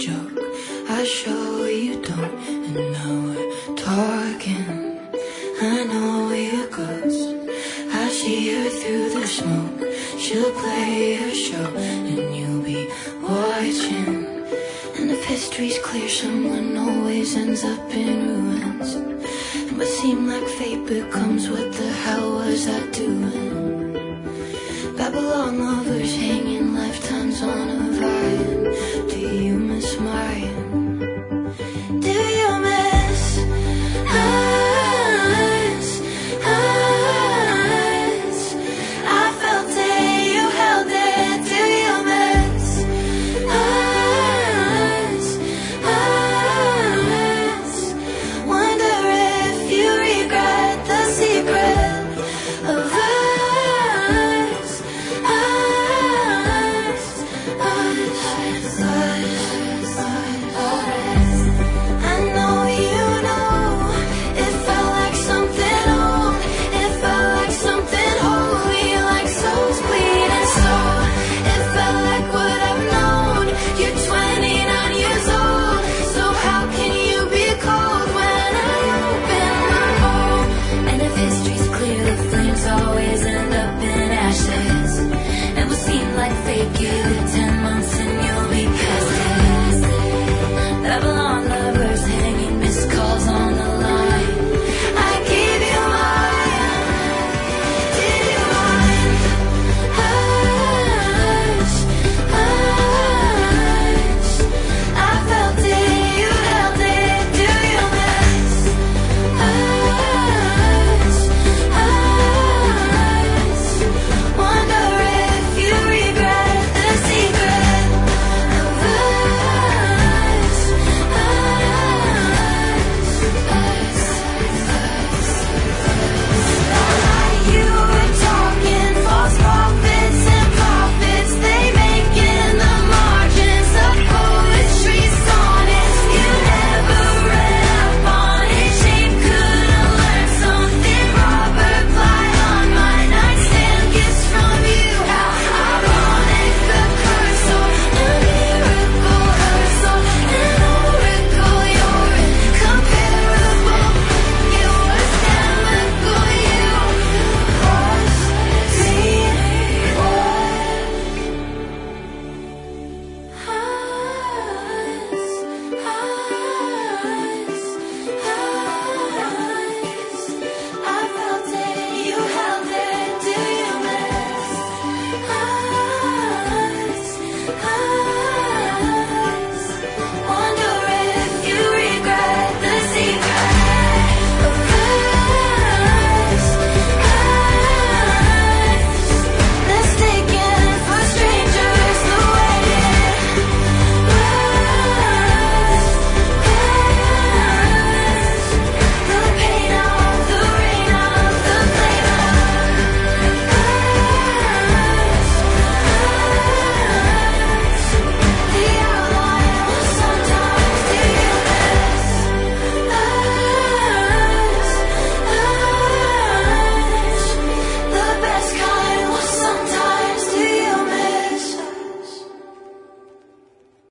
joke. I show you don't, and now we're talking. I know you're close. I see her through the smoke. She'll play her show, and you'll be watching. And if history's clear, someone always ends up in ruins. It must seem like fate becomes what the hell was I doing? Babylon lovers hanging lifetimes on a vine.